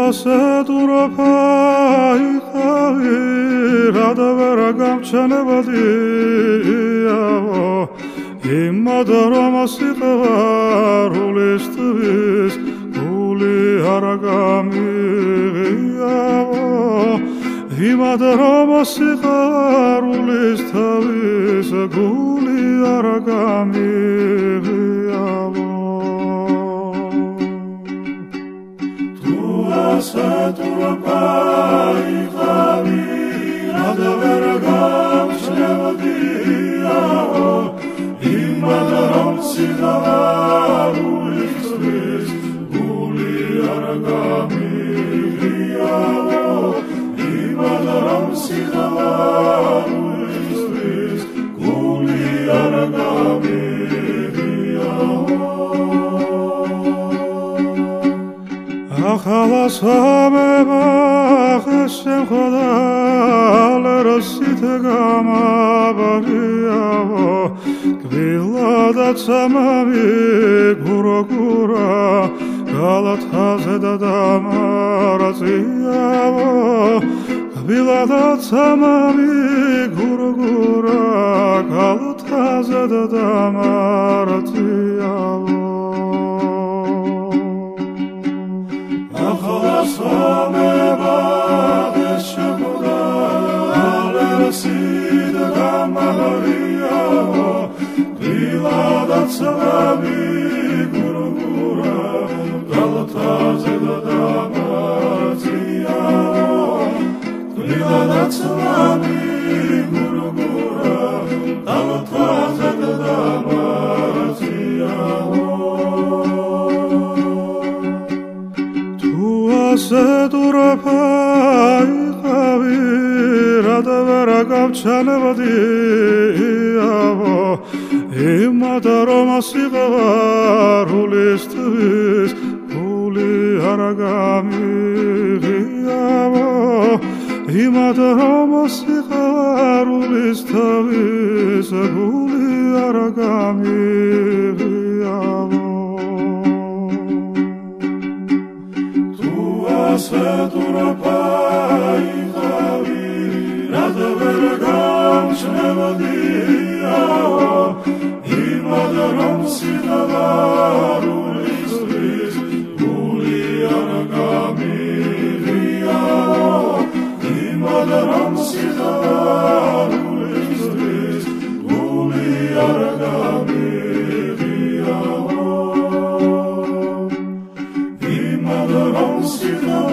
ასეთურაფაიხავი რადავერა გამჩანებადიაო იმად რომ სიყვარულისთვის გული არა გამიღიაო იმად რომ სიყვარულის თავის გული არა გამიღიაო ასეთურაფაიხავი რადავერა გამჩნევადიაო იმად რომ სიყვარულისთვის გული არა გამიღიაო იმად რომ სიყვარულისთვის გული არა გამიღიაო ახლა სამება ხესემხოდა ლეროსით გამაბარიაო კბილადაც ამავი გუროგურა გალათაზე და დამარაწიაო კბილადაც ამავი გუროგურა გალათაზე და დამარაწიაო სამება ხესემხოდა ლეროსით გამაბარიაო კბილადაც ამავი გუროგურა გალათაზე და დამარაწიაო კბილადაც ამავი გუროგურა გალათაზე და დამარაწიაო ასეთურაფაიხავი რადავერა გამჩანებადიაო იმად რომ სიყვარულისთვის გული არა გამიღიაო იმად რომ სიყვარულის თავის გული არა გამიღიაო ასეთურაფაიხავი რადავერა გამჩნევადიაო იმად რომ სიყვარულისთვის გული არა გამიღიაო იმად რომ სიყვარულისთვის გული არა გამიღიაო იმად რომ სიყვარულისთვის